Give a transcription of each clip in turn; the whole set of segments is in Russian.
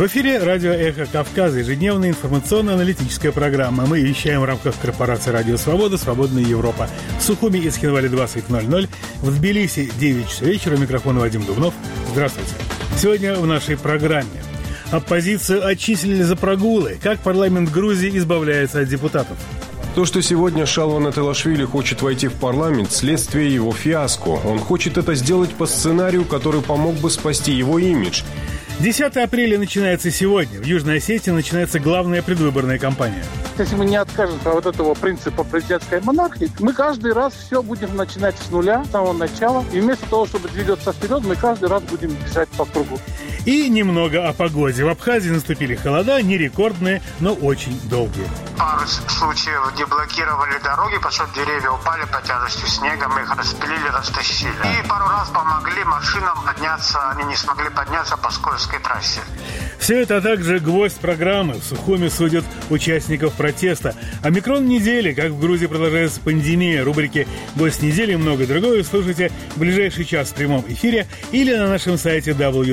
В эфире радио «Эхо Кавказа», ежедневная информационно-аналитическая программа. Мы вещаем в рамках корпорации «Радио Свобода», «Свободная Европа». В Сухуми и Цхинвале 20:00, в Тбилиси 9 часов вечера. Микрофон Вадим Дубнов. Здравствуйте. Сегодня в нашей программе. Оппозицию отчислили за прогулы. Как парламент Грузии избавляется от депутатов? То, что сегодня Шалва Нателашвили хочет войти в парламент, следствие его фиаско. Он хочет это сделать по сценарию, который помог бы спасти его имидж. 10 апреля начинается сегодня. В Южной Осетии начинается главная предвыборная кампания. Если мы не откажемся от этого принципа президентской монархии, мы каждый раз все будем начинать с нуля, с самого начала. И вместо того, чтобы двигаться вперед, мы каждый раз будем бежать по кругу. И немного о погоде. В Абхазии наступили холода, не рекордные, но очень долгие. Пару случаев, где блокировали дороги, потому что деревья упали под тяжестью снега, мы их распилили, растащили. И пару раз помогли машинам подняться, они не смогли подняться по скользкой трассе. Все это, а также гвоздь программы. В Сухуми судят участников протеста. Омикрон недели, как в Грузии продолжается пандемия. Рубрики «Гость недели» и многое другое слушайте в ближайший час в прямом эфире или на нашем сайте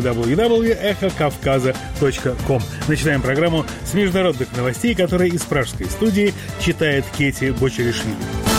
www.ekhokavkaza.com. Начинаем программу с международных новостей, которые из пражской студии читает Кети Бочеришвили.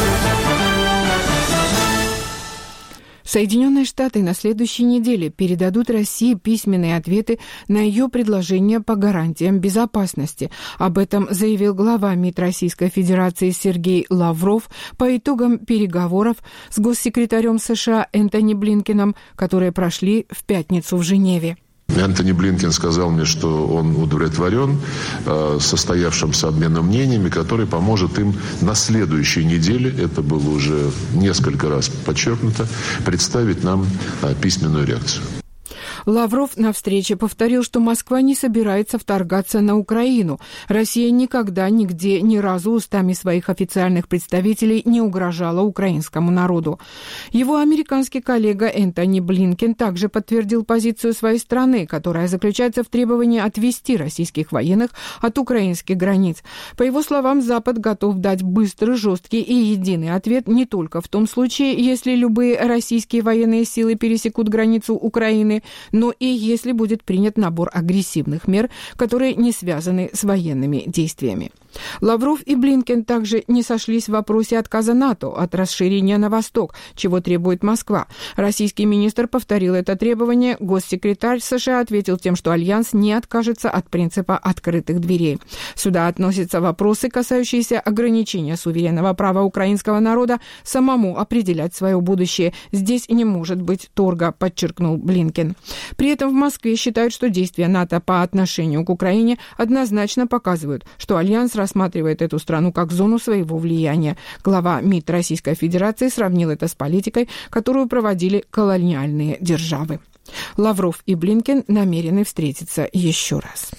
Соединенные Штаты на следующей неделе передадут России письменные ответы на ее предложения по гарантиям безопасности. Об этом заявил глава МИД Российской Федерации Сергей Лавров по итогам переговоров с госсекретарем США Энтони Блинкеном, которые прошли в пятницу в Женеве. Энтони Блинкен сказал мне, что он удовлетворен состоявшимся обменом мнениями, который поможет им на следующей неделе, это было уже несколько раз подчеркнуто, представить нам письменную реакцию. Лавров на встрече повторил, что Москва не собирается вторгаться на Украину. Россия никогда, нигде, ни разу устами своих официальных представителей не угрожала украинскому народу. Его американский коллега Энтони Блинкен также подтвердил позицию своей страны, которая заключается в требовании отвести российских военных от украинских границ. По его словам, Запад готов дать быстрый, жесткий и единый ответ не только в том случае, если любые российские военные силы пересекут границу Украины, но и если будет принят набор агрессивных мер, которые не связаны с военными действиями. Лавров и Блинкен также не сошлись в вопросе отказа НАТО от расширения на восток, чего требует Москва. Российский министр повторил это требование. Госсекретарь США ответил тем, что Альянс не откажется от принципа открытых дверей. Сюда относятся вопросы, касающиеся ограничения суверенного права украинского народа самому определять свое будущее. Здесь не может быть торга, подчеркнул Блинкен. При этом в Москве считают, что действия НАТО по отношению к Украине однозначно показывают, что Альянс рассматривает эту страну как зону своего влияния. Глава МИД Российской Федерации сравнил это с политикой, которую проводили колониальные державы. Лавров и Блинкен намерены встретиться еще раз.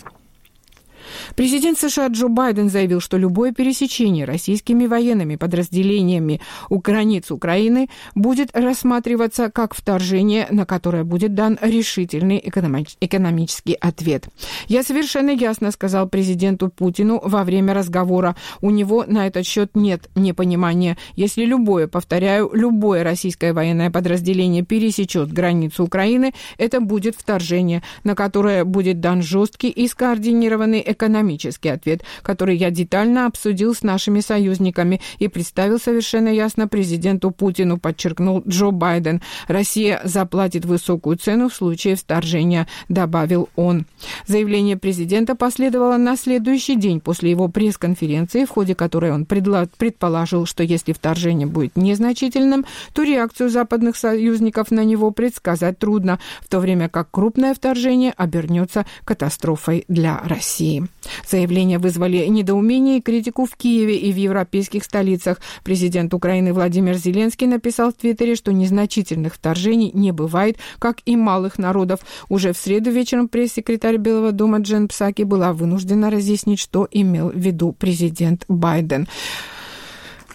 Президент США Джо Байден заявил, что любое пересечение российскими военными подразделениями у границ Украины будет рассматриваться как вторжение, на которое будет дан решительный экономический ответ. «Я совершенно ясно сказал президенту Путину во время разговора. У него на этот счет нет непонимания. Если любое, повторяю, любое российское военное подразделение пересечет границу Украины, это будет вторжение, на которое будет дан жесткий и скоординированный экономический ответ, который я детально обсудил с нашими союзниками и представил совершенно ясно президенту Путину», подчеркнул Джо Байден. «Россия заплатит высокую цену в случае вторжения», добавил он. Заявление президента последовало на следующий день после его пресс-конференции, в ходе которой он предположил, что если вторжение будет незначительным, то реакцию западных союзников на него предсказать трудно, в то время как крупное вторжение обернется катастрофой для России. Заявления вызвали недоумение и критику в Киеве и в европейских столицах. Президент Украины Владимир Зеленский написал в Твиттере, что незначительных вторжений не бывает, как и малых народов. Уже в среду вечером пресс-секретарь Белого дома Джен Псаки была вынуждена разъяснить, что имел в виду президент Байден.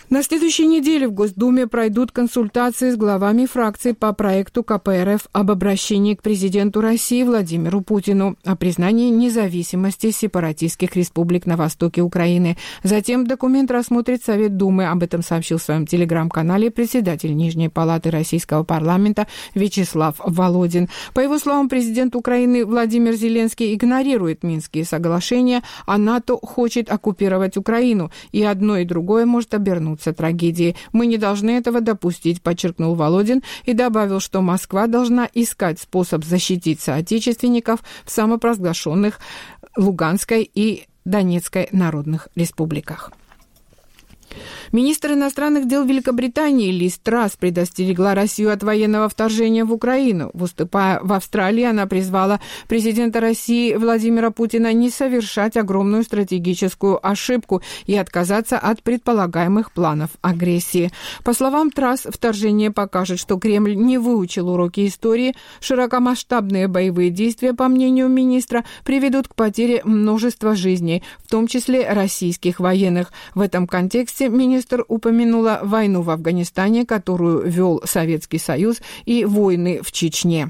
На следующей неделе в Госдуме пройдут консультации с главами фракций по проекту КПРФ об обращении к президенту России Владимиру Путину о признании независимости сепаратистских республик на востоке Украины. Затем документ рассмотрит Совет Думы. Об этом сообщил в своем телеграм-канале председатель Нижней палаты Российского парламента Вячеслав Володин. По его словам, президент Украины Владимир Зеленский игнорирует Минские соглашения, а НАТО хочет оккупировать Украину, и одно и другое может обернуться трагедией. Мы не должны этого допустить, подчеркнул Володин и добавил, что Москва должна искать способ защитить соотечественников в самопровозглашенных Луганской и Донецкой народных республиках. Министр иностранных дел Великобритании Лиз Трасс предостерегла Россию от военного вторжения в Украину. Выступая в Австралии, она призвала президента России Владимира Путина не совершать огромную стратегическую ошибку и отказаться от предполагаемых планов агрессии. По словам Трасс, вторжение покажет, что Кремль не выучил уроки истории. Широкомасштабные боевые действия, по мнению министра, приведут к потере множества жизней, в том числе российских военных. В этом контексте министр упомянула войну в Афганистане, которую вел Советский Союз, и войны в Чечне.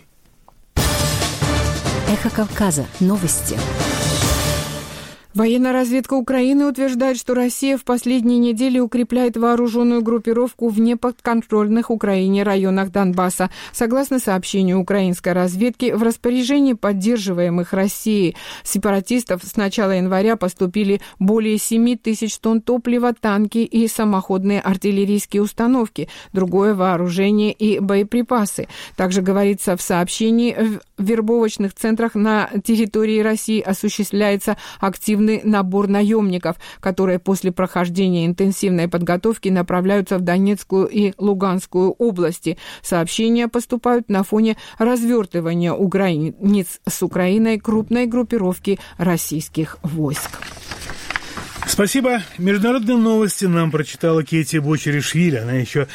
Эхо Кавказа. Новости. Военная разведка Украины утверждает, что Россия в последние недели укрепляет вооруженную группировку в неподконтрольных Украине районах Донбасса. Согласно сообщению украинской разведки, в распоряжении поддерживаемых Россией сепаратистов с начала января поступили более 7 тысяч тонн топлива, танки и самоходные артиллерийские установки, другое вооружение и боеприпасы. Также говорится в сообщении, в вербовочных центрах на территории России осуществляется активный набор наемников, которые после прохождения интенсивной подготовки направляются в Донецкую и Луганскую области. Сообщения поступают на фоне развертывания у границ с Украиной крупной группировки российских войск. Спасибо. Международные новости нам прочитала Кейти Бочеришвили. Она еще